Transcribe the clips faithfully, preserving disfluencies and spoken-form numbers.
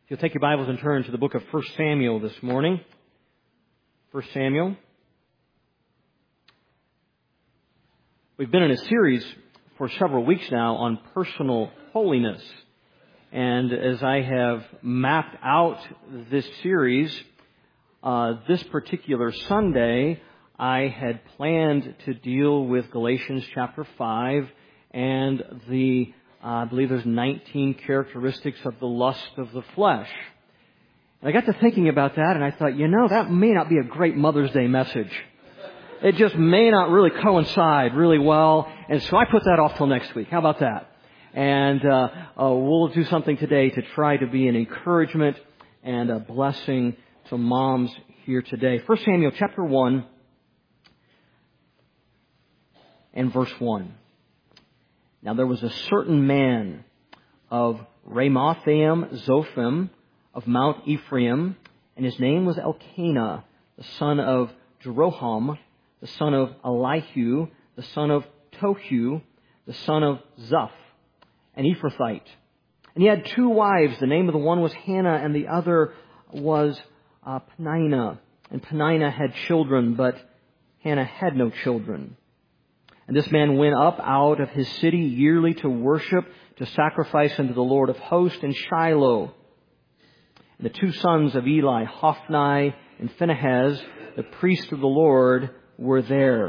If you'll take your Bibles and turn to the book of First Samuel this morning. First Samuel. We've been in a series for several weeks now on personal holiness. And as I have mapped out this series, uh, this particular Sunday, I had planned to deal with Galatians chapter five and the Uh, I believe there's nineteen characteristics of the lust of the flesh. And I got to thinking about that, and I thought, you know, that may not be a great Mother's Day message. It just may not really coincide really well. And so I put that off till next week. How about that? And uh, uh, we'll do something today to try to be an encouragement and a blessing to moms here today. First Samuel chapter one and verse one. Now there was a certain man of Ramathaim Zophim of Mount Ephraim, and his name was Elkanah, the son of Jeroham, the son of Elihu, the son of Tohu, the son of Zuph, an Ephrathite. And he had two wives. The name of the one was Hannah, and the other was uh, Peninnah. And Peninnah had children, but Hannah had no children. And this man went up out of his city yearly to worship, to sacrifice unto the Lord of hosts in Shiloh. And the two sons of Eli, Hophni and Phinehas, the priest of the Lord, were there.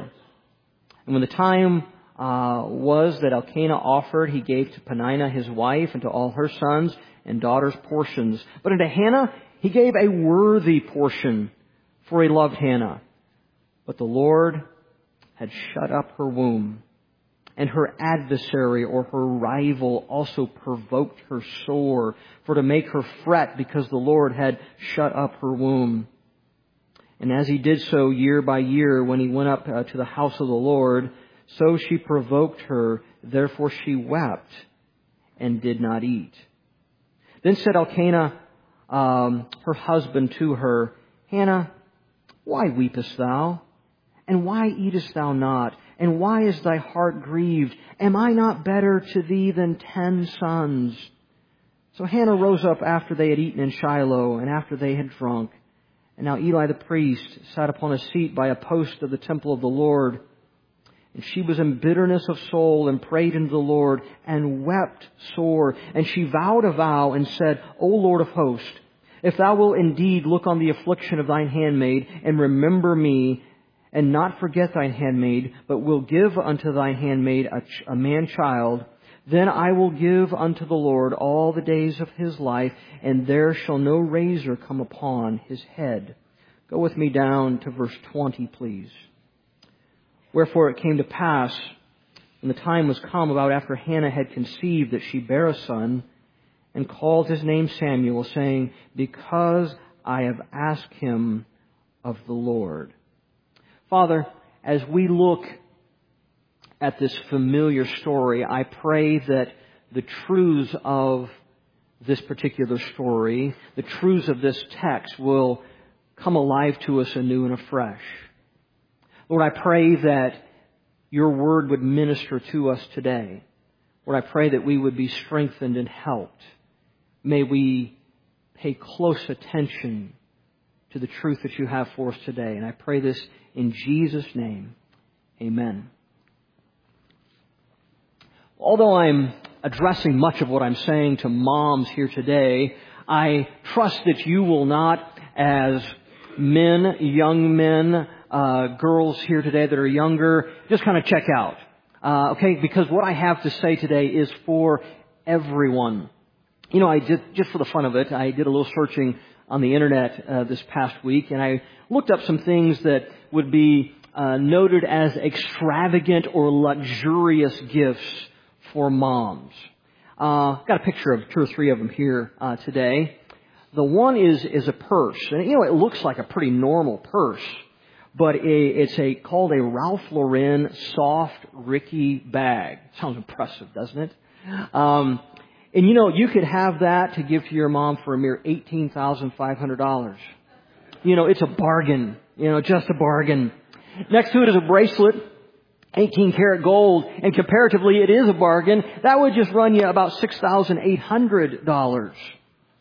And when the time uh, was that Elkanah offered, he gave to Peninnah his wife and to all her sons and daughters portions. But unto Hannah he gave a worthy portion, for he loved Hannah. But the Lord had shut up her womb, and her adversary or her rival also provoked her sore, for to make her fret, because the Lord had shut up her womb. And as he did so year by year, when he went up uh, to the house of the Lord, so she provoked her, therefore she wept and did not eat. Then said Elkanah, um, her husband, to her, Hannah, why weepest thou? And why eatest thou not? And why is thy heart grieved? Am I not better to thee than ten sons? So Hannah rose up after they had eaten in Shiloh, and after they had drunk. And now Eli the priest sat upon a seat by a post of the temple of the Lord. And she was in bitterness of soul, and prayed unto the Lord, and wept sore. And she vowed a vow, and said, O Lord of hosts, if thou wilt indeed look on the affliction of thine handmaid, and remember me, and not forget thine handmaid, but will give unto thine handmaid a, ch- a man-child, then I will give unto the Lord all the days of his life, and there shall no razor come upon his head. Go with me down to verse twenty, please. Wherefore it came to pass, when the time was come about after Hannah had conceived, that she bare a son, and called his name Samuel, saying, Because I have asked him of the Lord. Father, as we look at this familiar story, I pray that the truths of this particular story, the truths of this text, will come alive to us anew and afresh. Lord, I pray that your word would minister to us today. Lord, I pray that we would be strengthened and helped. May we pay close attention to the truth that you have for us today. And I pray this in Jesus' name. Amen. Although I'm addressing much of what I'm saying to moms here today, I trust that you will not, as men, young men, uh, girls here today that are younger, just kind of check out. Uh, okay, because what I have to say today is for everyone. You know, I did, just for the fun of it, I did a little searching on the internet uh, this past week, and I looked up some things that would be uh, noted as extravagant or luxurious gifts for moms. Uh, got a picture of two or three of them here uh, today. The one is is a purse, and you know it looks like a pretty normal purse, but it, it's a called a Ralph Lauren Soft Ricky bag. Sounds impressive, doesn't it? Um, And you know, you could have that to give to your mom for a mere eighteen thousand five hundred dollars. You know, it's a bargain. You know, just a bargain. Next to it is a bracelet, eighteen karat gold, and comparatively it is a bargain. That would just run you about six thousand eight hundred dollars.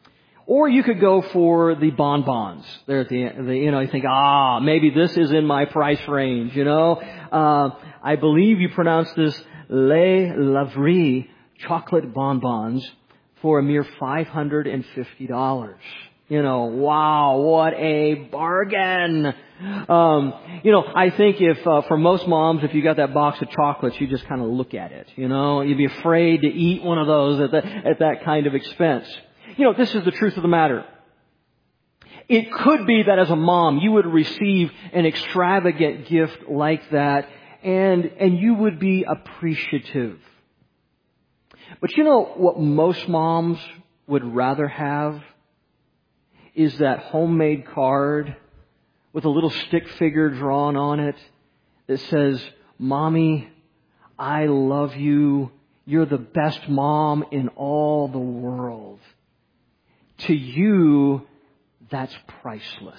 Or you could go for the bonbons. There at the, the you know, you think, ah, maybe this is in my price range, you know. Uh, I believe you pronounce this Les Laverie chocolate bonbons for a mere five hundred fifty dollars. You know, wow, what a bargain. Um, you know, I think if, uh, for most moms, if you got that box of chocolates, you just kind of look at it, you know. You'd be afraid to eat one of those at, the, at that kind of expense. You know, this is the truth of the matter. It could be that as a mom, you would receive an extravagant gift like that, and, and you would be appreciative. But you know what most moms would rather have is that homemade card with a little stick figure drawn on it that says, Mommy, I love you. You're the best mom in all the world. To you, that's priceless.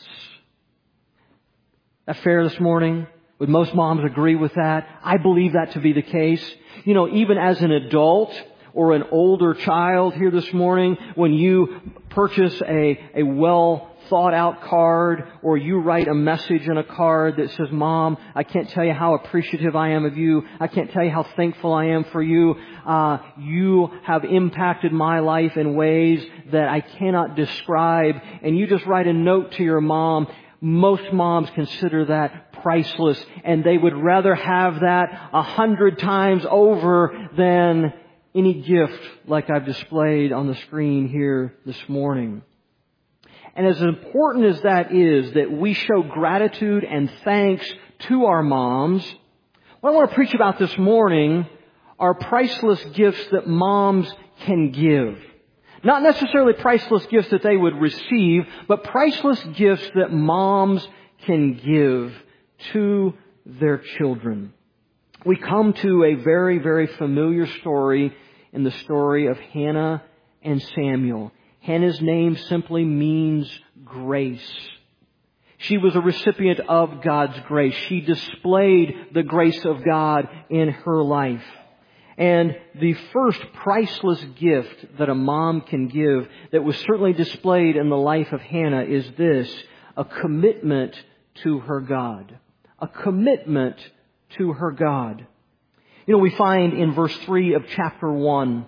That fair this morning? Would most moms agree with that? I believe that to be the case. You know, even as an adult or an older child here this morning, when you purchase a, a well thought out card, or you write a message in a card that says, Mom, I can't tell you how appreciative I am of you. I can't tell you how thankful I am for you. Uh, you have impacted my life in ways that I cannot describe. And you just write a note to your mom. Most moms consider that priceless, and they would rather have that a hundred times over than any gift like I've displayed on the screen here this morning. And as important as that is, that we show gratitude and thanks to our moms, what I want to preach about this morning are priceless gifts that moms can give. Not necessarily priceless gifts that they would receive, but priceless gifts that moms can give to their children. We come to a very, very familiar story in the story of Hannah and Samuel. Hannah's name simply means grace. She was a recipient of God's grace. She displayed the grace of God in her life. And the first priceless gift that a mom can give that was certainly displayed in the life of Hannah is this: a commitment to her God. A commitment to her God. You know, we find in verse three of chapter one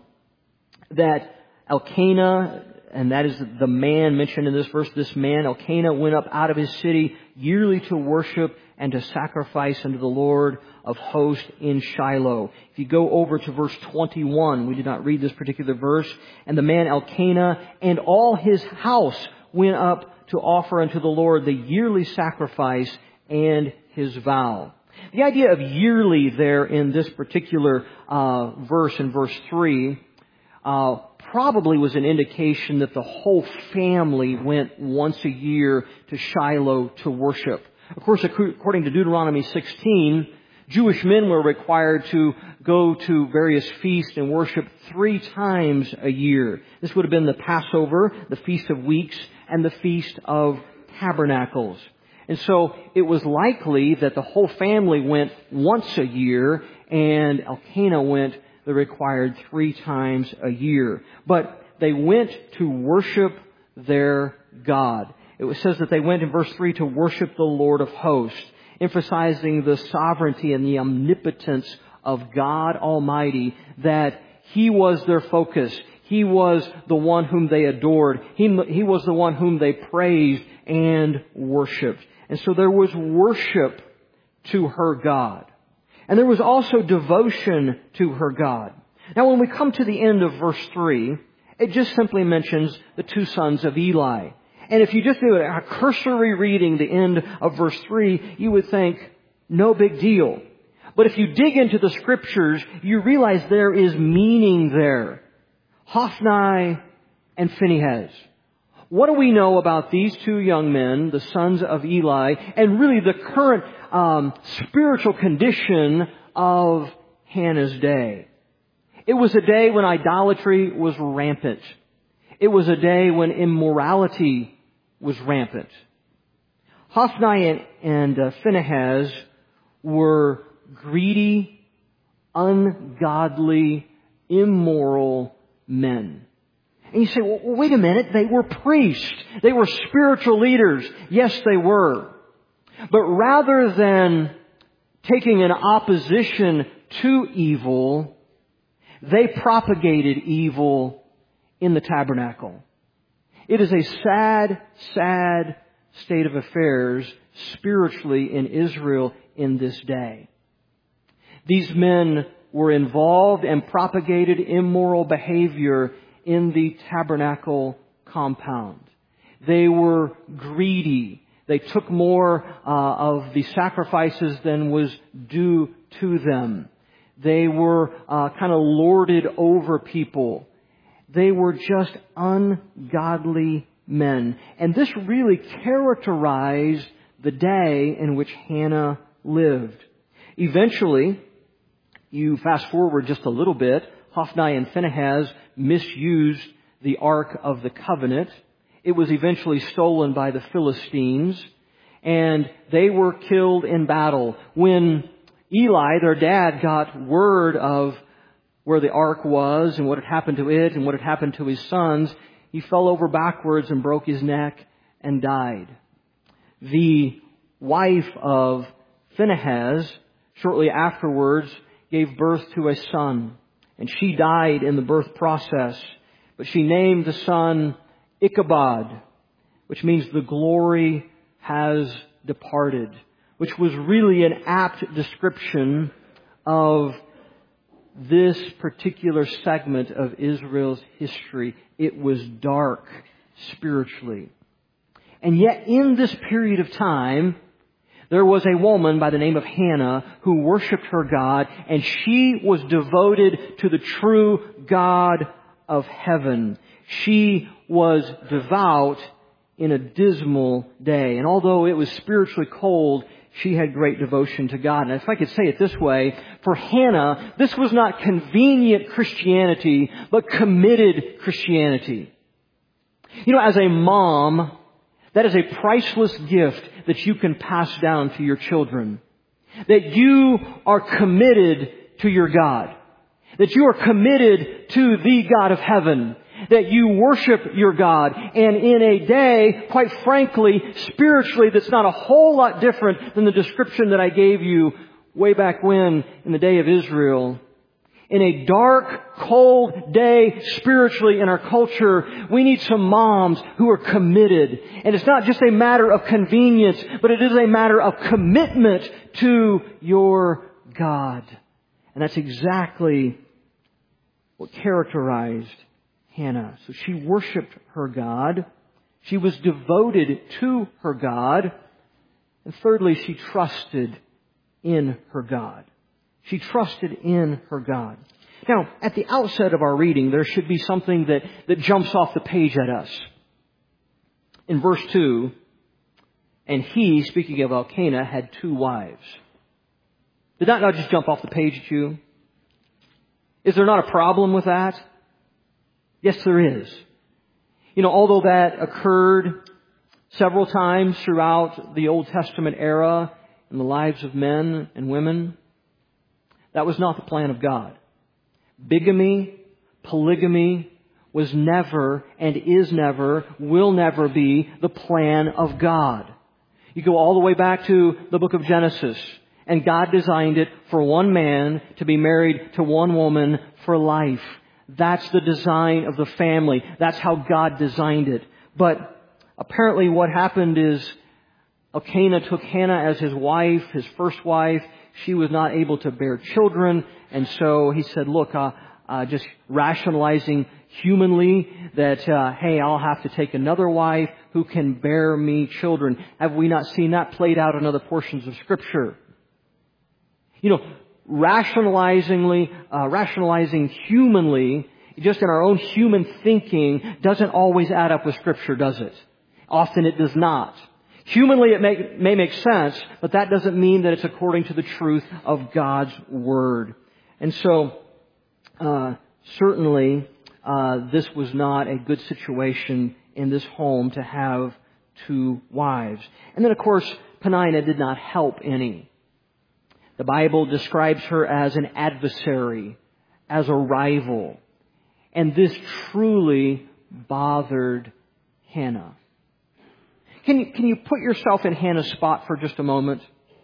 that Elkanah, and that is the man mentioned in this verse, this man, Elkanah, went up out of his city yearly to worship and to sacrifice unto the Lord of hosts in Shiloh. If you go over to verse twenty-one, we did not read this particular verse, and the man Elkanah and all his house went up to offer unto the Lord the yearly sacrifice and his vow. The idea of yearly there in this particular uh, verse, in verse three, uh, probably was an indication that the whole family went once a year to Shiloh to worship. Of course, according to Deuteronomy sixteen, Jewish men were required to go to various feasts and worship three times a year. This would have been the Passover, the Feast of Weeks, and the Feast of Tabernacles. And so it was likely that the whole family went once a year, and Elkanah went the required three times a year. But they went to worship their God. It says that they went in verse three to worship the Lord of hosts, emphasizing the sovereignty and the omnipotence of God Almighty, that He was their focus. He was the one whom they adored. He, he was the one whom they praised and worshiped. And so there was worship to her God. And there was also devotion to her God. Now when we come to the end of verse three, it just simply mentions the two sons of Eli. And if you just do a cursory reading the end of verse three, you would think, no big deal. But if you dig into the scriptures, you realize there is meaning there. Hophni and Phinehas. What do we know about these two young men, the sons of Eli, and really the current um, spiritual condition of Hannah's day? It was a day when idolatry was rampant. It was a day when immorality was rampant. Hophni and, and uh, Phinehas were greedy, ungodly, immoral men. And you say, well, wait a minute, they were priests. They were spiritual leaders. Yes, they were. But rather than taking an opposition to evil, they propagated evil in the tabernacle. It is a sad, sad state of affairs spiritually in Israel in this day. These men were involved and propagated immoral behavior in the tabernacle compound. They were greedy. They took more uh, of the sacrifices than was due to them. They were uh, kind of lorded over people. They were just ungodly men. And this really characterized the day in which Hannah lived. Eventually, you fast forward just a little bit, Hophni and Phinehas misused the Ark of the Covenant. It was eventually stolen by the Philistines, and they were killed in battle. When Eli, their dad, got word of where the ark was and what had happened to it and what had happened to his sons, he fell over backwards and broke his neck and died. The wife of Phinehas, shortly afterwards, gave birth to a son, and she died in the birth process. But she named the son Ichabod, which means the glory has departed, which was really an apt description of this particular segment of Israel's history. It was dark spiritually. And yet in this period of time, there was a woman by the name of Hannah who worshiped her God, and she was devoted to the true God of heaven. She was devout in a dismal day. And although it was spiritually cold, she had great devotion to God. And if I could say it this way, for Hannah, this was not convenient Christianity, but committed Christianity. You know, as a mom, that is a priceless gift that you can pass down to your children. That you are committed to your God. That you are committed to the God of heaven. That you worship your God. And in a day, quite frankly, spiritually, that's not a whole lot different than the description that I gave you way back when in the day of Israel. In a dark, cold day spiritually in our culture, we need some moms who are committed. And it's not just a matter of convenience, but it is a matter of commitment to your God. And that's exactly what characterized Hannah. So she worshiped her God. She was devoted to her God. And thirdly, she trusted in her God. She trusted in her God. Now, at the outset of our reading, there should be something that, that jumps off the page at us. In verse two, and he, speaking of Elkanah, had two wives. Did that not just jump off the page at you? Is there not a problem with that? Yes, there is. You know, although that occurred several times throughout the Old Testament era in the lives of men and women, that was not the plan of God. Bigamy, polygamy was never and is never, will never be the plan of God. You go all the way back to the book of Genesis, and God designed it for one man to be married to one woman for life. That's the design of the family. That's how God designed it. But apparently what happened is Elkanah took Hannah as his wife, his first wife. She was not able to bear children. And so he said, look, uh, uh, just rationalizing humanly that, uh, hey, I'll have to take another wife who can bear me children. Have we not seen that played out in other portions of Scripture? You know, rationalizingly, uh, rationalizing humanly, just in our own human thinking, doesn't always add up with Scripture, does it? Often it does not. Humanly it may, may make sense, but that doesn't mean that it's according to the truth of God's Word. And so, uh, certainly, uh, this was not a good situation in this home to have two wives. And then, of course, Peninnah did not help any. The Bible describes her as an adversary, as a rival. And this truly bothered Hannah. Can you, can you put yourself in Hannah's spot for just a moment?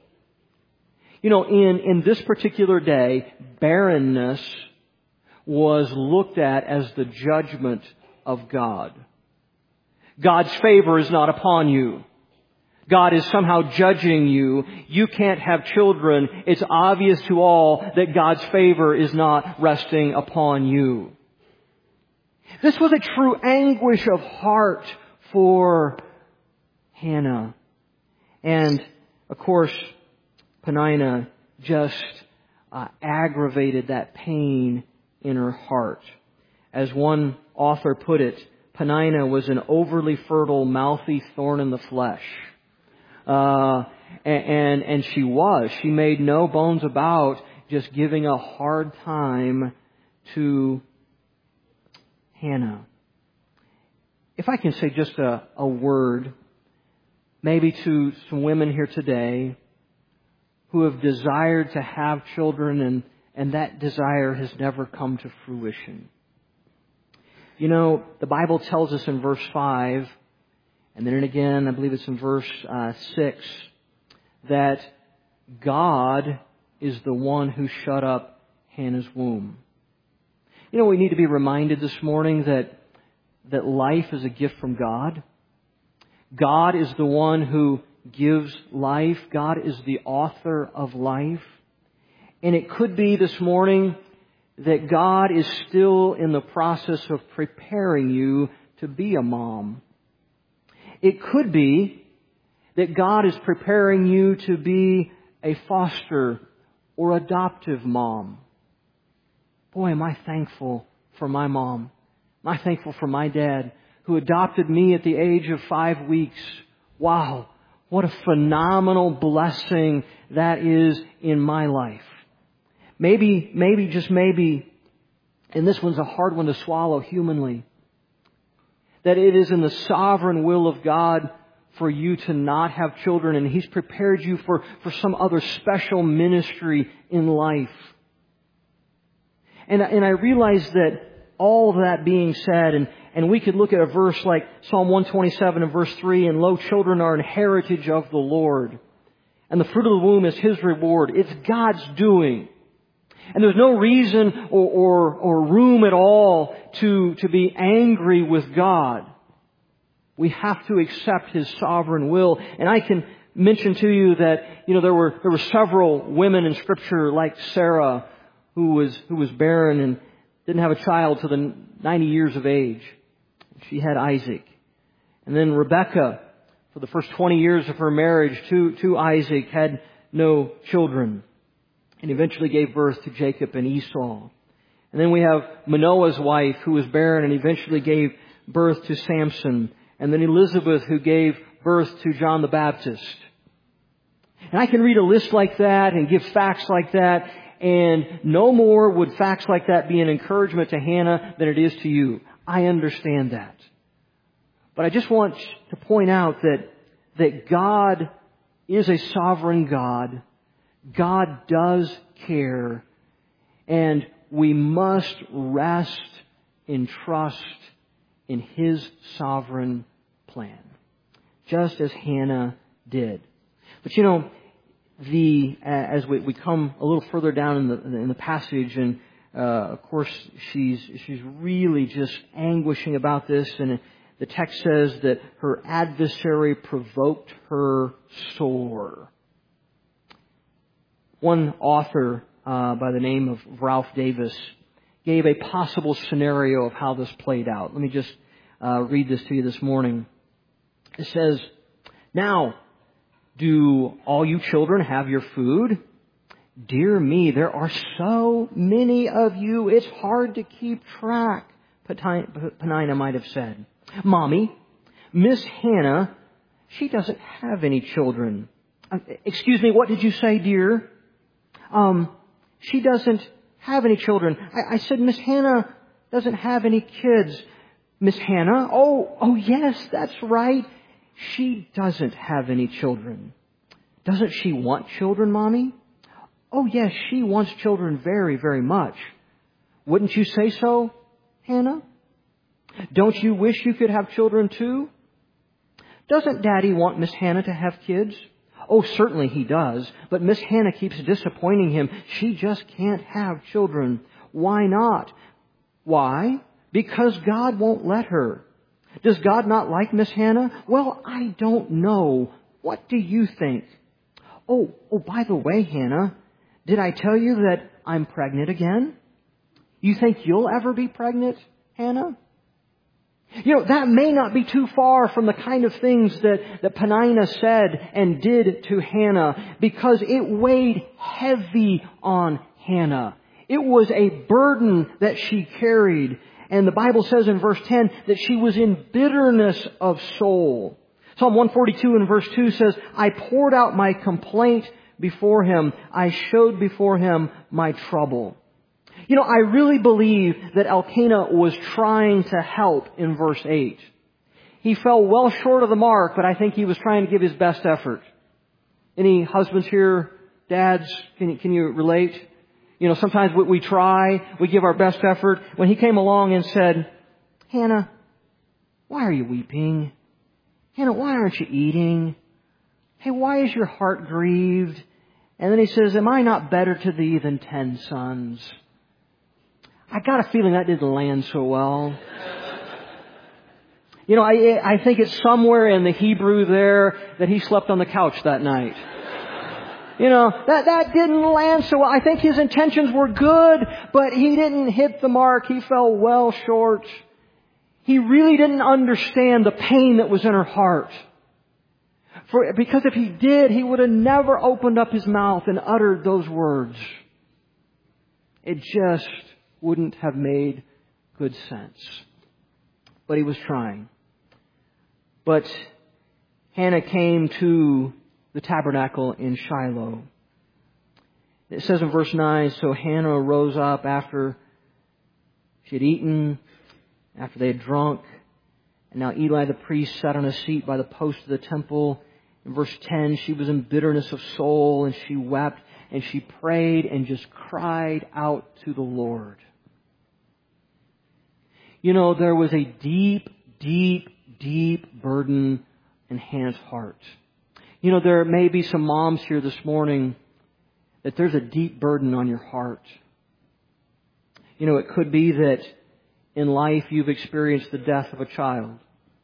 You know, in, in this particular day, barrenness was looked at as the judgment of God. God's favor is not upon you. God is somehow judging you. You can't have children. It's obvious to all that God's favor is not resting upon you. This was a true anguish of heart for Hannah. And, of course, Peninnah just uh, aggravated that pain in her heart. As one author put it, Peninnah was an overly fertile, mouthy thorn in the flesh. Uh, and, and, and she was. She made no bones about just giving a hard time to Hannah. If I can say just a, a word, maybe to some women here today who have desired to have children and, and that desire has never come to fruition. You know, the Bible tells us in verse five, and then again, I believe it's in verse uh, six, that God is the one who shut up Hannah's womb. You know, we need to be reminded this morning that that life is a gift from God. God is the one who gives life. God is the author of life. And it could be this morning that God is still in the process of preparing you to be a mom. It could be that God is preparing you to be a foster or adoptive mom. Boy, am I thankful for my mom. Am I thankful for my dad who adopted me at the age of five weeks. Wow, what a phenomenal blessing that is in my life. Maybe, maybe, just maybe, and this one's a hard one to swallow humanly, that it is in the sovereign will of God for you to not have children, and He's prepared you for, for some other special ministry in life. And, and I realize that all of that being said, and, and we could look at a verse like Psalm one twenty-seven and verse three, and lo, children are an heritage of the Lord, and the fruit of the womb is His reward. It's God's doing. And there's no reason or, or, or room at all to, to be angry with God. We have to accept His sovereign will. And I can mention to you that, you know, there were, there were several women in Scripture like Sarah who was, who was barren and didn't have a child till the ninety years of age. She had Isaac. And then Rebekah, for the first twenty years of her marriage to, to Isaac, had no children, and eventually gave birth to Jacob and Esau. And then we have Manoah's wife, who was barren and eventually gave birth to Samson. And then Elizabeth, who gave birth to John the Baptist. And I can read a list like that and give facts like that, and no more would facts like that be an encouragement to Hannah than it is to you. I understand that. But I just want to point out that, that God is a sovereign God. God does care, and we must rest in trust in His sovereign plan, just as Hannah did. But you know, the as we, we come a little further down in the in the passage, and uh, of course she's she's really just anguishing about this, and the text says that her adversary provoked her sore. One author uh, by the name of Ralph Davis gave a possible scenario of how this played out. Let me just uh, read this to you this morning. It says, "Now, do all you children have your food? Dear me, there are so many of you, it's hard to keep track," Peninnah might have said. "Mommy, Miss Hannah, she doesn't have any children." Uh, excuse me, what did you say, dear? Um, she doesn't have any children. I, I said Miss Hannah doesn't have any kids. Miss Hannah? Oh, oh yes, that's right. She doesn't have any children. Doesn't she want children, Mommy? Oh yes, she wants children very, very much. Wouldn't you say so, Hannah? Don't you wish you could have children too? Doesn't Daddy want Miss Hannah to have kids? Oh, certainly he does, but Miss Hannah keeps disappointing him. She just can't have children. Why not? Why? Because God won't let her. Does God not like Miss Hannah? Well, I don't know. What do you think? Oh, oh, by the way, Hannah, did I tell you that I'm pregnant again? You think you'll ever be pregnant, Hannah? You know, that may not be too far from the kind of things that, that Peninnah said and did to Hannah, because it weighed heavy on Hannah. It was a burden that she carried. And the Bible says in verse ten that she was in bitterness of soul. Psalm one forty-two and verse two says, I poured out my complaint before him. I showed before him my trouble. You know, I really believe that Elkanah was trying to help in verse eight. He fell well short of the mark, but I think he was trying to give his best effort. Any husbands here, dads, can you, can you relate? You know, sometimes we, we try, we give our best effort. When he came along and said, Hannah, why are you weeping? Hannah, why aren't you eating? Hey, why is your heart grieved? And then he says, am I not better to thee than ten sons? I got a feeling that didn't land so well. You know, I, I think it's somewhere in the Hebrew there that he slept on the couch that night. You know, that, that didn't land so well. I think his intentions were good, but he didn't hit the mark. He fell well short. He really didn't understand the pain that was in her heart. For, because if he did, he would have never opened up his mouth and uttered those words. It just wouldn't have made good sense. But he was trying. But Hannah came to the tabernacle in Shiloh. It says in verse nine, so Hannah rose up after she had eaten, after they had drunk. And now Eli the priest sat on a seat by the post of the temple. In verse ten, she was in bitterness of soul, and she wept, and she prayed and just cried out to the Lord. You know, there was a deep, deep, deep burden in Hannah's heart. You know, there may be some moms here this morning that there's a deep burden on your heart. You know, it could be that in life you've experienced the death of a child.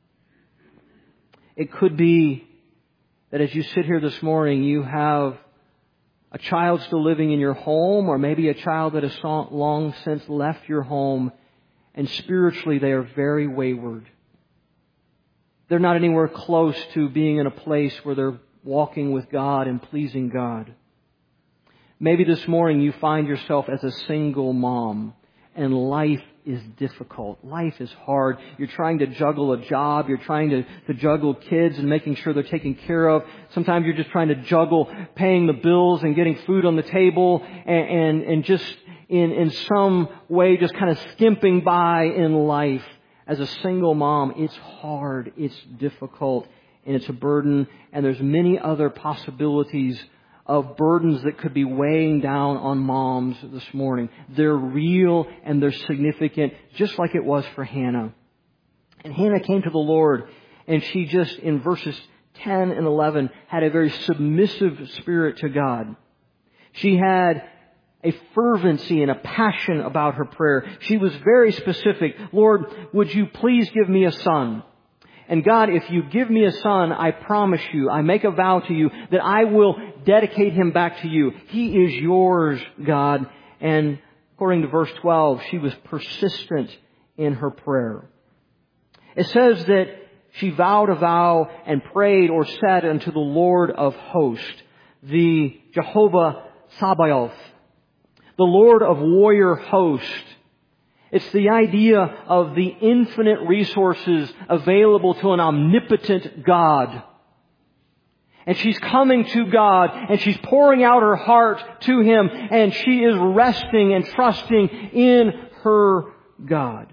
It could be that as you sit here this morning, you have a child still living in your home, or maybe a child that has long since left your home, and spiritually they are very wayward. They're not anywhere close to being in a place where they're walking with God and pleasing God. Maybe this morning you find yourself as a single mom, and life is difficult. Life is hard. You're trying to juggle a job. You're trying to, to juggle kids and making sure they're taken care of. Sometimes you're just trying to juggle paying the bills and getting food on the table and, and, and just in, in some way just kind of skimping by in life. As a single mom, it's hard, it's difficult, and it's a burden. And there's many other possibilities of burdens that could be weighing down on moms this morning. They're real and they're significant, just like it was for Hannah. And Hannah came to the Lord, and she just, in verses ten and eleven, had a very submissive spirit to God. She had a fervency and a passion about her prayer. She was very specific. Lord, would you please give me a son? And God, if you give me a son, I promise you, I make a vow to you that I will dedicate him back to you. He is yours, God. And according to verse twelve, she was persistent in her prayer. It says that she vowed a vow and prayed or said unto the Lord of hosts, the Jehovah Sabaoth, the Lord of warrior hosts. It's the idea of the infinite resources available to an omnipotent God. And she's coming to God, and she's pouring out her heart to Him, and she is resting and trusting in her God.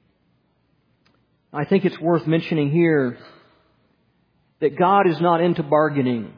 I think it's worth mentioning here that God is not into bargaining.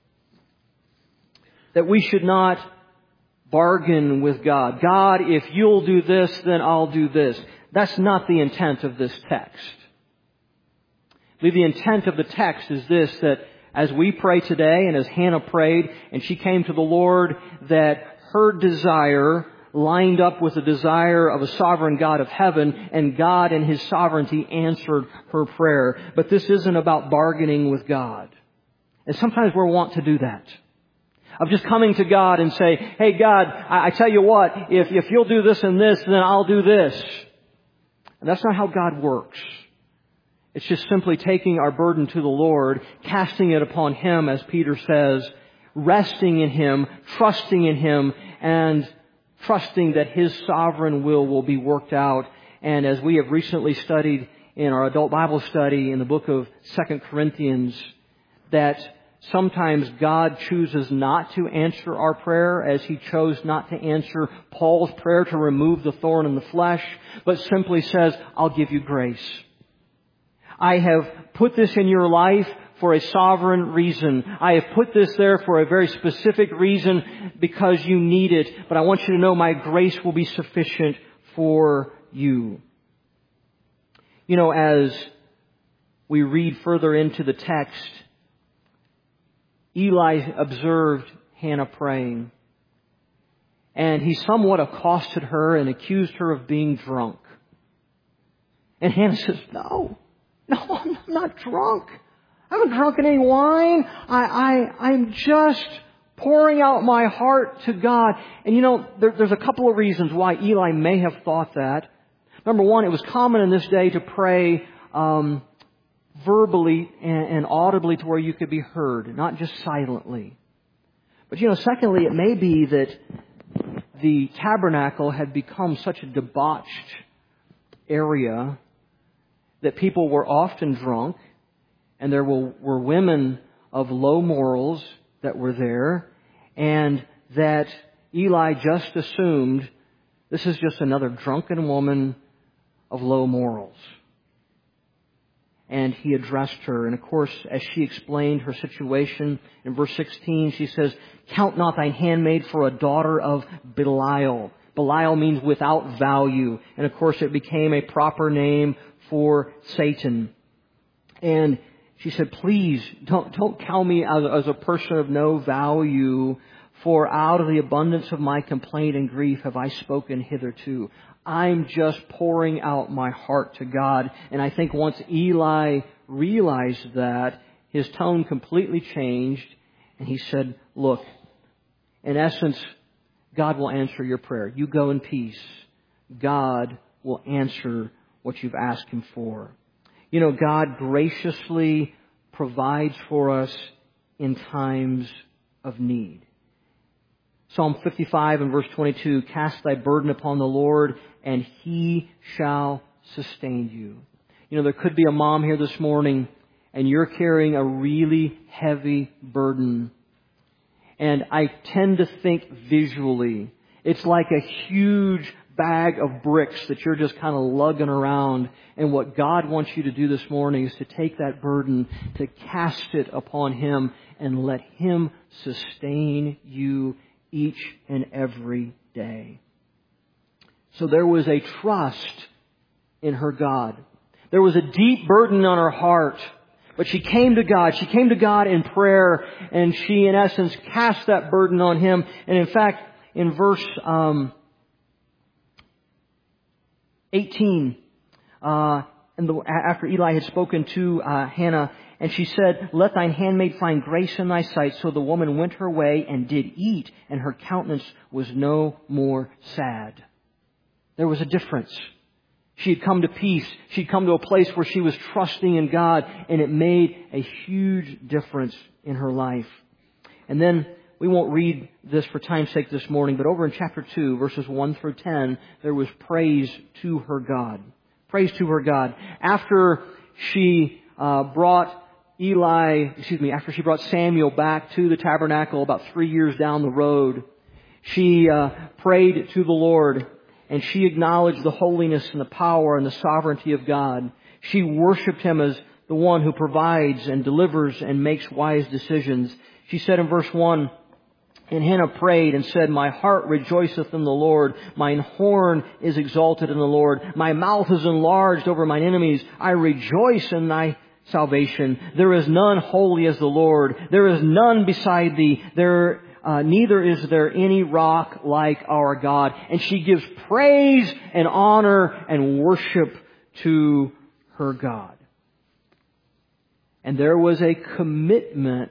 That we should not bargain with God. God, if you'll do this, then I'll do this. That's not the intent of this text. I believe the intent of the text is this, that as we pray today and as Hannah prayed and she came to the Lord, that her desire lined up with the desire of a sovereign God of heaven, and God in His sovereignty answered her prayer. But this isn't about bargaining with God. And sometimes we're wont to do that. Of just coming to God and say, hey God, I, I tell you what, if, if you'll do this and this, then I'll do this. And that's not how God works. It's just simply taking our burden to the Lord, casting it upon Him, as Peter says, resting in Him, trusting in Him, and trusting that His sovereign will will be worked out. And as we have recently studied in our adult Bible study in the book of Second Corinthians, that sometimes God chooses not to answer our prayer, as He chose not to answer Paul's prayer to remove the thorn in the flesh, but simply says, I'll give you grace. I have put this in your life for a sovereign reason. I have put this there for a very specific reason because you need it. But I want you to know my grace will be sufficient for you. You know, as we read further into the text, Eli observed Hannah praying. And he somewhat accosted her and accused her of being drunk. And Hannah says, no. No, I'm not drunk. I haven't drunk any wine. I, I, I'm just pouring out my heart to God. And you know, there, there's a couple of reasons why Eli may have thought that. Number one, it was common in this day to pray um, verbally and, and audibly to where you could be heard, not just silently. But you know, secondly, it may be that the tabernacle had become such a debauched area that people were often drunk, and there were, were women of low morals that were there, and that Eli just assumed this is just another drunken woman of low morals. And he addressed her, and of course, as she explained her situation, in verse sixteen, she says, count not thine handmaid for a daughter of Belial. Belial means without value, and of course it became a proper name for Satan. And she said, please don't, don't count me as, as a person of no value, for out of the abundance of my complaint and grief have I spoken hitherto. I'm just pouring out my heart to God. And I think once Eli realized that, his tone completely changed, and he said, look, in essence, God will answer your prayer. You go in peace. God will answer what you've asked Him for. You know, God graciously provides for us in times of need. Psalm fifty-five and verse twenty-two, cast thy burden upon the Lord, and He shall sustain you. You know, there could be a mom here this morning, and you're carrying a really heavy burden. And I tend to think visually. It's like a huge bag of bricks that you're just kind of lugging around. And what God wants you to do this morning is to take that burden, to cast it upon Him, and let Him sustain you each and every day. So there was a trust in her God. There was a deep burden on her heart. But she came to God. She came to God in prayer, and she, in essence, cast that burden on Him. And in fact, in verse um, eighteen, uh, and the, after Eli had spoken to uh, Hannah, and she said, let thine handmaid find grace in thy sight. So the woman went her way and did eat, and her countenance was no more sad. There was a difference. She had come to peace. She'd come to a place where she was trusting in God, and it made a huge difference in her life. And then, we won't read this for time's sake this morning, but over in chapter two, verses one through ten, there was praise to her God. Praise to her God. After she uh, brought Eli, excuse me, after she brought Samuel back to the tabernacle about three years down the road, she uh, prayed to the Lord, and she acknowledged the holiness and the power and the sovereignty of God. She worshiped Him as the one who provides and delivers and makes wise decisions. She said in verse one, And Hannah prayed and said, my heart rejoiceth in the Lord. Mine horn is exalted in the Lord. My mouth is enlarged over mine enemies. I rejoice in thy salvation. There is none holy as the Lord. There is none beside thee. There, uh, neither is there any rock like our God. And she gives praise and honor and worship to her God. And there was a commitment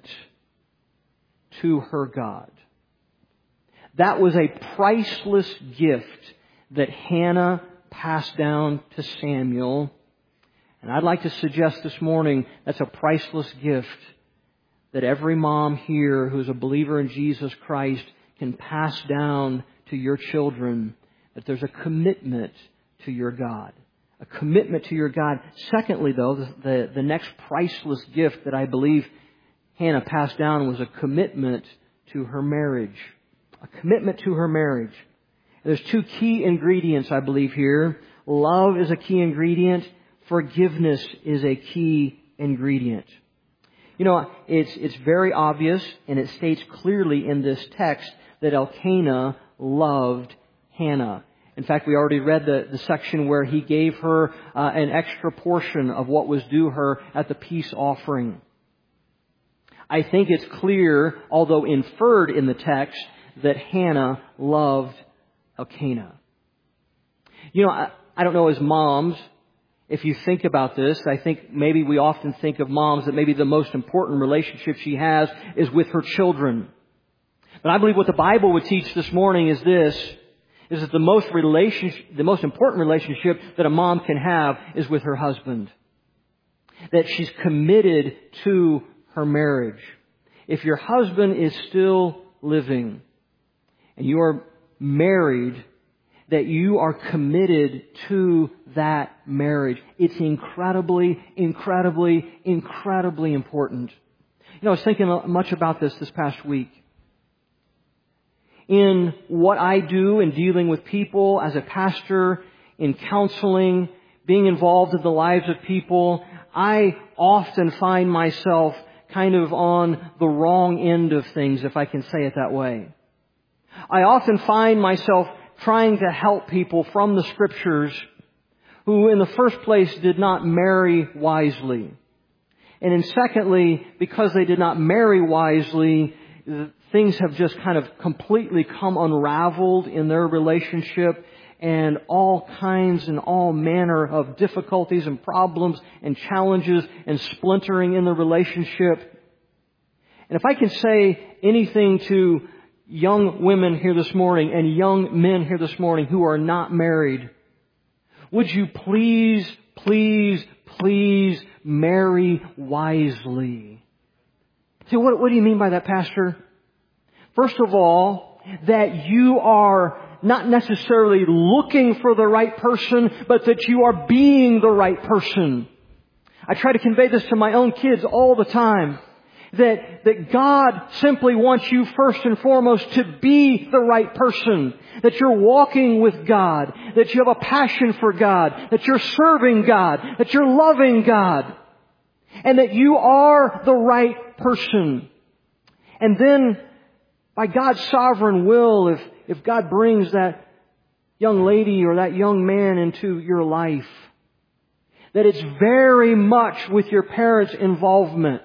to her God. That was a priceless gift that Hannah passed down to Samuel. And I'd like to suggest this morning that's a priceless gift that every mom here who's a believer in Jesus Christ can pass down to your children. That there's a commitment to your God. A commitment to your God. Secondly, though, the, the, the next priceless gift that I believe Hannah passed down was a commitment to her marriage. A commitment to her marriage. There's two key ingredients, I believe, here. Love is a key ingredient. Forgiveness is a key ingredient. You know, it's, it's very obvious, and it states clearly in this text that Elkanah loved Hannah. In fact, we already read the, the section where he gave her uh, an extra portion of what was due her at the peace offering. I think it's clear, although inferred in the text, that Hannah loved Elkanah. You know, I, I don't know as moms, if you think about this, I think maybe we often think of moms that maybe the most important relationship she has is with her children. But I believe what the Bible would teach this morning is this, is that the most relationship, the most important relationship that a mom can have is with her husband. That she's committed to her marriage. If your husband is still living, and you are married, that you are committed to that marriage. It's incredibly, incredibly, incredibly important. You know, I was thinking much about this this past week. In what I do in dealing with people as a pastor, in counseling, being involved in the lives of people, I often find myself kind of on the wrong end of things, if I can say it that way. I often find myself trying to help people from the Scriptures who in the first place did not marry wisely. And then secondly, because they did not marry wisely, things have just kind of completely come unraveled in their relationship, and all kinds and all manner of difficulties and problems and challenges and splintering in the relationship. And if I can say anything to young women here this morning and young men here this morning who are not married, would you please, please, please marry wisely? See, what, what do you mean by that, Pastor? First of all, that you are not necessarily looking for the right person, but that you are being the right person. I try to convey this to my own kids all the time. That, that God simply wants you first and foremost to be the right person. That you're walking with God. That you have a passion for God. That you're serving God. That you're loving God. And that you are the right person. And then, by God's sovereign will, if, if God brings that young lady or that young man into your life, that it's very much with your parents' involvement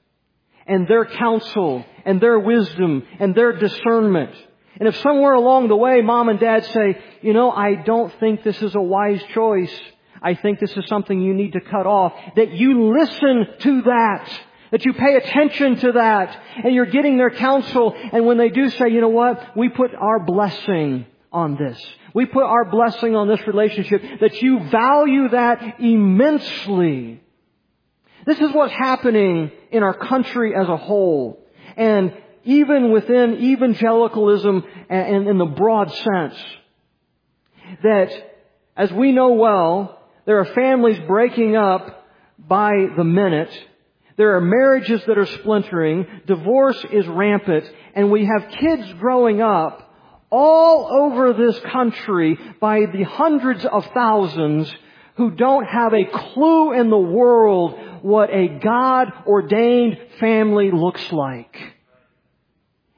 and their counsel and their wisdom and their discernment. And if somewhere along the way mom and dad say, you know, I don't think this is a wise choice, I think this is something you need to cut off, that you listen to that, that you pay attention to that, and you're getting their counsel. And when they do say, you know what, we put our blessing on this, we put our blessing on this relationship, that you value that immensely. This is what's happening in our country as a whole. And even within evangelicalism and in the broad sense. That, as we know well, there are families breaking up by the minute. There are marriages that are splintering. Divorce is rampant. And we have kids growing up all over this country by the hundreds of thousands who don't have a clue in the world what a God-ordained family looks like.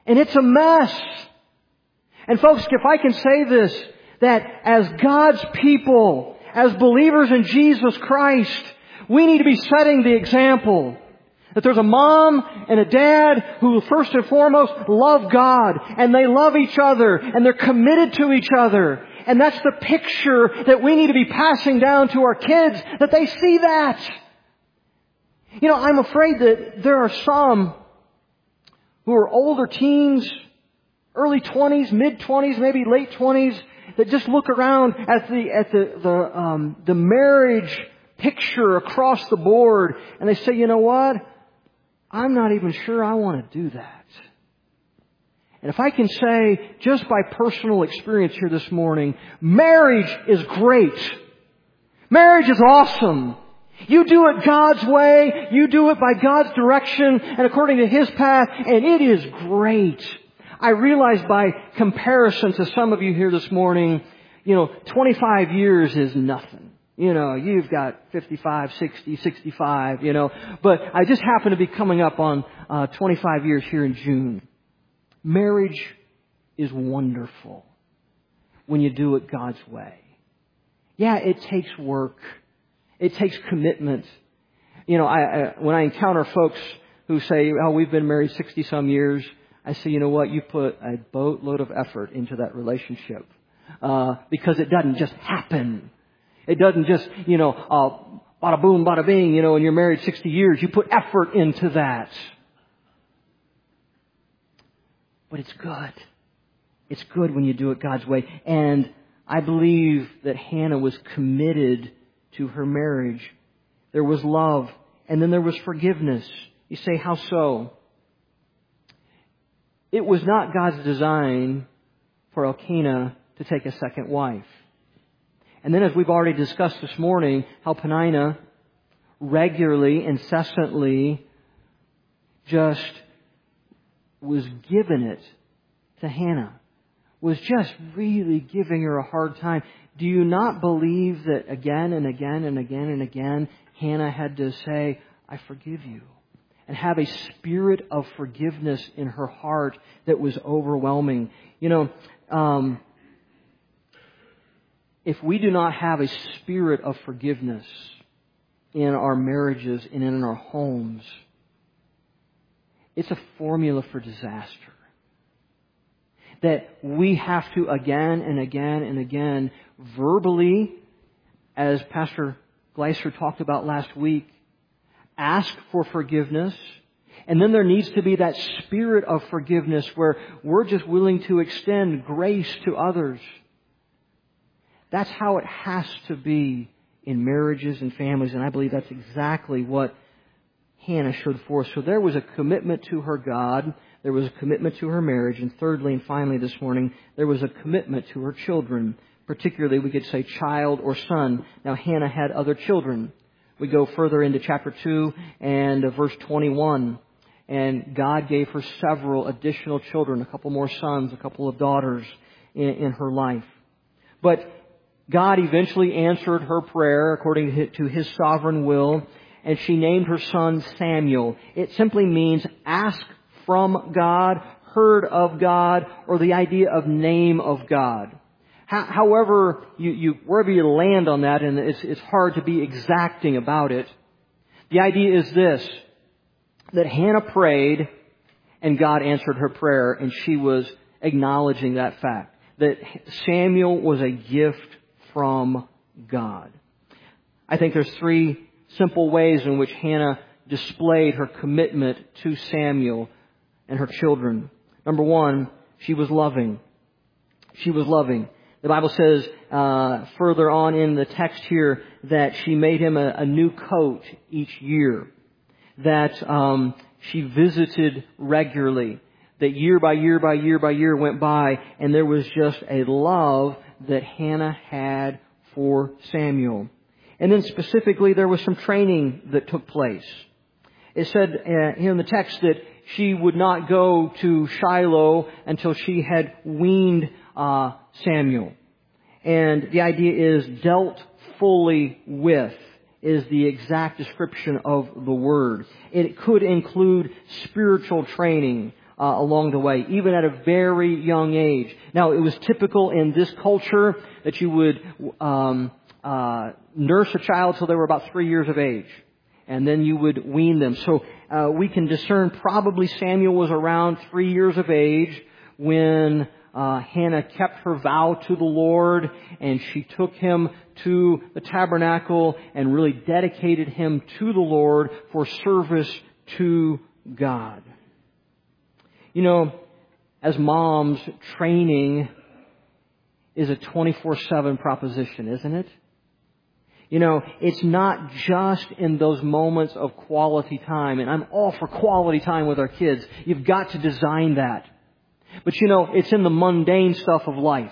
And it's a mess. And folks, if I can say this, that as God's people, as believers in Jesus Christ, we need to be setting the example. That there's a mom and a dad who first and foremost love God, and they love each other, and they're committed to each other. And that's the picture that we need to be passing down to our kids, that they see that. You know, I'm afraid that there are some who are older teens, early twenties, mid-twenties, maybe late twenties, that just look around at the at the the, um, the marriage picture across the board, and they say, you know what? I'm not even sure I want to do that. And if I can say, just by personal experience here this morning, marriage is great. Marriage is awesome. You do it God's way. You do it by God's direction and according to His path, and it is great. I realize by comparison to some of you here this morning, you know, twenty-five years is nothing. You know, you've got fifty-five, sixty, sixty-five, you know. But I just happen to be coming up on uh, twenty-five years here in June. Marriage is wonderful when you do it God's way. Yeah, it takes work. It takes commitment. You know, I, I when I encounter folks who say, oh, we've been married sixty-some years, I say, you know what? You put a boatload of effort into that relationship. Uh, because it doesn't just happen. It doesn't just, you know, uh, bada boom, bada bing, you know, when you're married sixty years, you put effort into that. But it's good. It's good when you do it God's way. And I believe that Hannah was committed to her marriage. There was love, and then there was forgiveness. You say, how so? It was not God's design for Elkanah to take a second wife. And then, as we've already discussed this morning, how Peninnah regularly, incessantly, just was giving it to Hannah. Was just really giving her a hard time. Do you not believe that again and again and again and again, Hannah had to say, I forgive you? And have a spirit of forgiveness in her heart that was overwhelming. You know, um, if we do not have a spirit of forgiveness in our marriages and in our homes, it's a formula for disaster. That we have to again and again and again verbally, as Pastor Gleiser talked about last week, ask for forgiveness. And then there needs to be that spirit of forgiveness where we're just willing to extend grace to others. That's how it has to be in marriages and families. And I believe that's exactly what Hannah showed forth. So there was a commitment to her God. There was a commitment to her marriage. And thirdly and finally this morning, there was a commitment to her children. Particularly, we could say child or son. Now, Hannah had other children. We go further into chapter two and verse twenty-one. And God gave her several additional children, a couple more sons, a couple of daughters in, in her life. But God eventually answered her prayer according to His sovereign will, and she named her son Samuel. It simply means ask from God, heard of God, or the idea of name of God. However, you, you, wherever you land on that, and it's, it's hard to be exacting about it, the idea is this, that Hannah prayed and God answered her prayer, and she was acknowledging that fact, that Samuel was a gift from God. I think there's three simple ways in which Hannah displayed her commitment to Samuel and her children. Number one, she was loving. She was loving. The Bible says uh, further on in the text here that she made him a, a new coat each year. That um, she visited regularly. That year by year by year by year went by, and there was just a love that Hannah had for Samuel. And then specifically, there was some training that took place. It said uh, in the text that she would not go to Shiloh until she had weaned uh, Samuel. And the idea is dealt fully with is the exact description of the word. It could include spiritual training, uh, along the way, even at a very young age. Now, it was typical in this culture that you would um, uh, nurse a child till they were about three years of age, and then you would wean them. So uh, we can discern probably Samuel was around three years of age when uh, Hannah kept her vow to the Lord, and she took him to the tabernacle and really dedicated him to the Lord for service to God. You know, as moms, training is a twenty-four seven proposition, isn't it? You know, it's not just in those moments of quality time, and I'm all for quality time with our kids. You've got to design that. But you know, it's in the mundane stuff of life.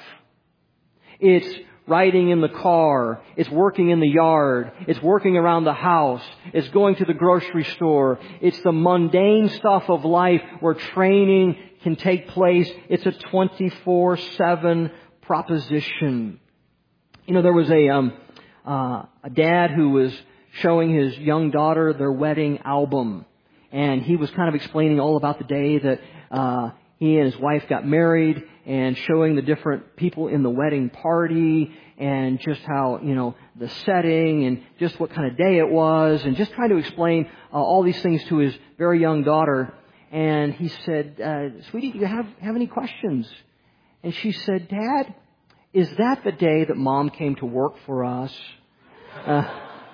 It's riding in the car. It's working in the yard. It's working around the house. It's going to the grocery store. It's the mundane stuff of life where training can take place. It's a twenty-four seven proposition. You know, there was a um, uh, a dad who was showing his young daughter their wedding album, and he was kind of explaining all about the day that uh, he and his wife got married, and showing the different people in the wedding party, and just how, you know, the setting, and just what kind of day it was, and just trying to explain uh, all these things to his very young daughter. And he said, uh, "Sweetie, do you have have any questions?" And she said, "Dad, is that the day that Mom came to work for us?" Uh,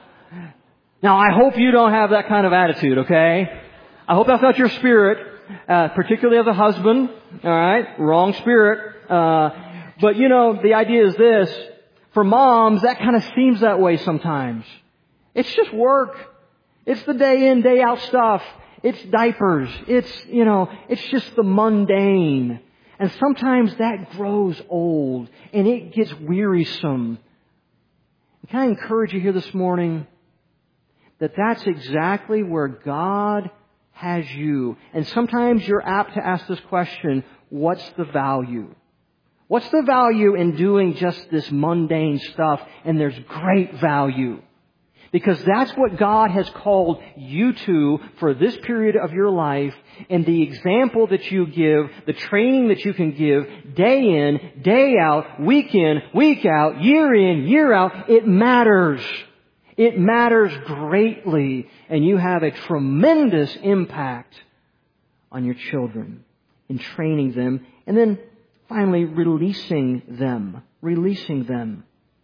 now, I hope you don't have that kind of attitude, okay? I hope that's not your spirit. Uh, particularly as a husband, all right, wrong spirit. Uh, but you know, the idea is this: for moms, that kind of seems that way sometimes. It's just work. It's the day in, day out stuff. It's diapers. It's, you know, it's just the mundane. And sometimes that grows old and it gets wearisome. Can I encourage you here this morning that that's exactly where God has you. And sometimes you're apt to ask this question: what's the value? What's the value in doing just this mundane stuff? And there's great value. Because that's what God has called you to for this period of your life. And the example that you give, the training that you can give day in, day out, week in, week out, year in, year out, it matters. It matters greatly, and you have a tremendous impact on your children in training them, and then finally releasing them, releasing them.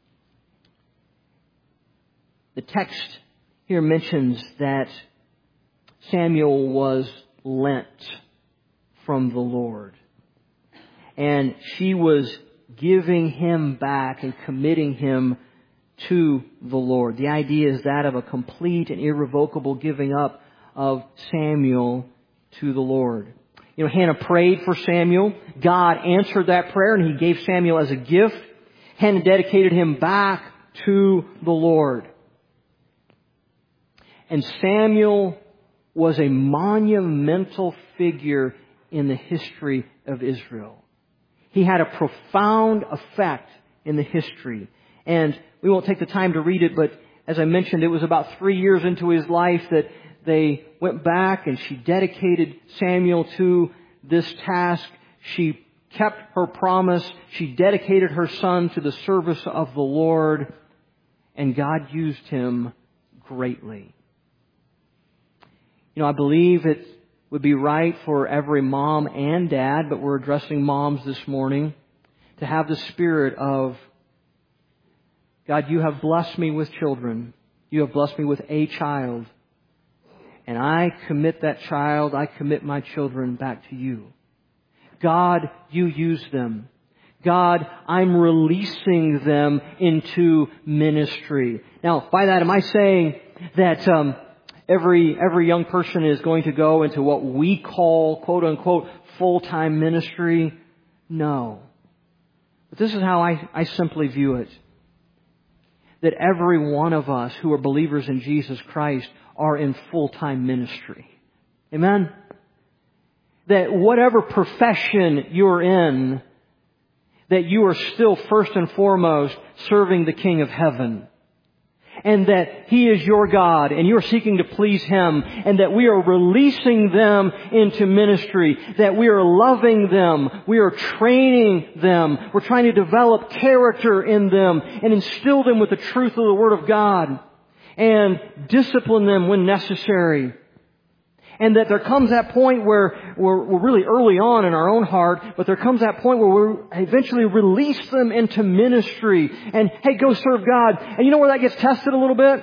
The text here mentions that Samuel was lent from the Lord, and she was giving him back and committing him to the Lord. The idea is that of a complete and irrevocable giving up of Samuel to the Lord. You know, Hannah prayed for Samuel. God answered that prayer, and He gave Samuel as a gift. Hannah dedicated him back to the Lord. And Samuel was a monumental figure in the history of Israel. He had a profound effect in the history. And we won't take the time to read it, but as I mentioned, it was about three years into his life that they went back and she dedicated Samuel to this task. She kept her promise. She dedicated her son to the service of the Lord, and God used him greatly. You know, I believe it would be right for every mom and dad, but we're addressing moms this morning, to have the spirit of, God, you have blessed me with children. You have blessed me with a child. And I commit that child, I commit my children back to you. God, you use them. God, I'm releasing them into ministry. Now, by that, am I saying that um, every every young person is going to go into what we call, quote unquote, full-time ministry? No. But this is how I, I simply view it. That every one of us who are believers in Jesus Christ are in full-time ministry. Amen? That whatever profession you're in, that you are still first and foremost serving the King of Heaven. and that He is your God and you're seeking to please Him, and that we are releasing them into ministry, that we are loving them, we are training them, we're trying to develop character in them and instill them with the truth of the Word of God and discipline them when necessary. And that there comes that point where we're, we're really early on in our own heart, but there comes that point where we eventually release them into ministry. And, hey, go serve God. And you know where that gets tested a little bit?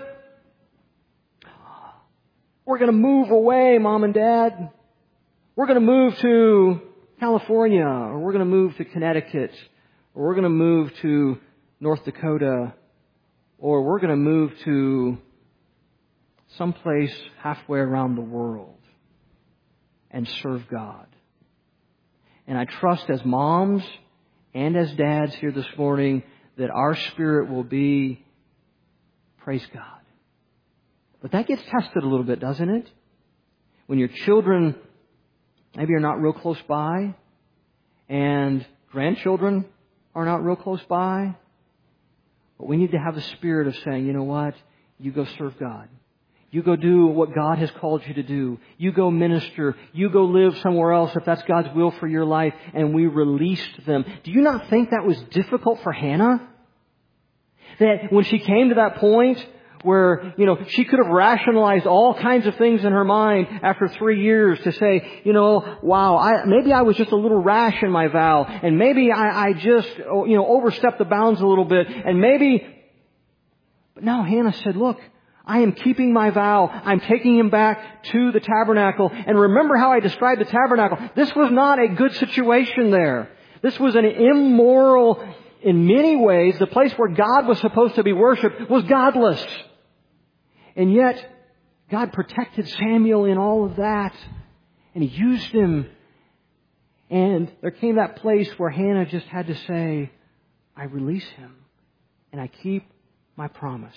We're going to move away, Mom and Dad. We're going to move to California, or we're going to move to Connecticut, or we're going to move to North Dakota, or we're going to move to someplace halfway around the world and serve God. And I trust as moms and as dads here this morning that our spirit will be, praise God. But that gets tested a little bit, doesn't it? When your children maybe are not real close by, and grandchildren are not real close by. But we need to have a spirit of saying, you know what? You go serve God. You go do what God has called you to do. You go minister. You go live somewhere else if that's God's will for your life. And we released them. Do you not think that was difficult for Hannah? That when she came to that point where, you know, she could have rationalized all kinds of things in her mind after three years to say, you know, wow, I, maybe I was just a little rash in my vow. And maybe I, I just, you know, overstepped the bounds a little bit. And maybe, but no, Hannah said, look, I am keeping my vow. I'm taking him back to the tabernacle. And remember how I described the tabernacle. This was not a good situation there. This was an immoral, in many ways, the place where God was supposed to be worshipped was godless. And yet, God protected Samuel in all of that. And He used him. And there came that place where Hannah just had to say, I release him. And I keep my promise.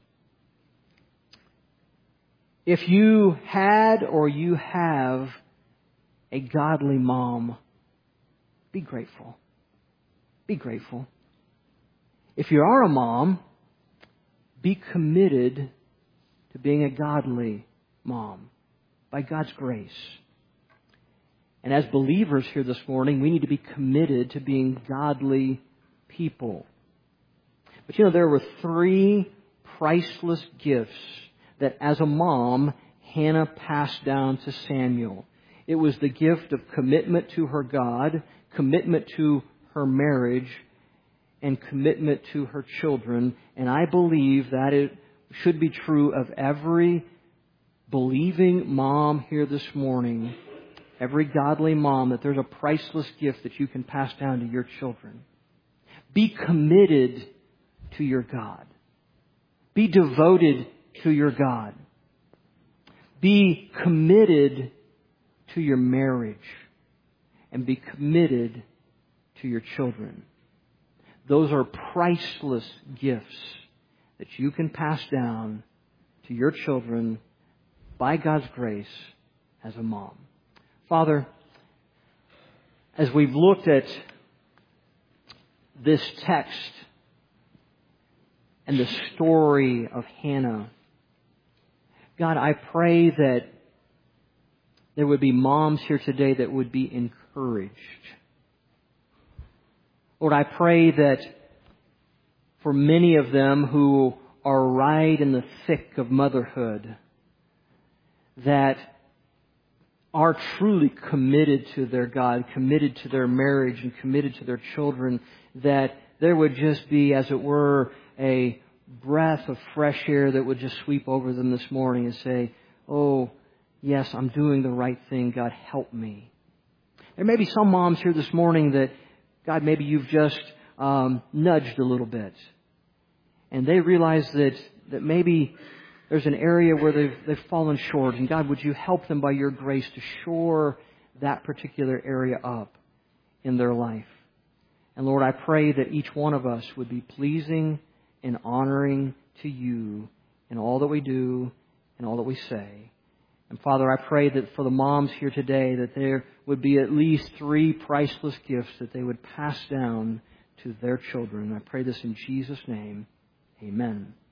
If you had or you have a godly mom, be grateful. Be grateful. If you are a mom, be committed to being a godly mom by God's grace. And as believers here this morning, we need to be committed to being godly people. But you know, there were three priceless gifts that as a mom, Hannah passed down to Samuel. It was the gift of commitment to her God, commitment to her marriage, and commitment to her children. And I believe that it should be true of every believing mom here this morning, every godly mom, that there's a priceless gift that you can pass down to your children. Be committed to your God. Be devoted to your God. Be committed to your marriage. And be committed to your children. Those are priceless gifts that you can pass down to your children by God's grace as a mom. Father, as we've looked at this text and the story of Hannah, God, I pray that there would be moms here today that would be encouraged. Lord, I pray that for many of them who are right in the thick of motherhood, that are truly committed to their God, committed to their marriage, and committed to their children, that there would just be, as it were, a breath of fresh air that would just sweep over them this morning and say, oh, yes, I'm doing the right thing. God, help me. There may be some moms here this morning that, God, maybe you've just um, nudged a little bit. And they realize that, that maybe there's an area where they've, they've fallen short. And God, would you help them by your grace to shore that particular area up in their life? And Lord, I pray that each one of us would be pleasing and honoring to you in all that we do and all that we say. And Father, I pray that for the moms here today, that there would be at least three priceless gifts that they would pass down to their children. I pray this in Jesus' name. Amen.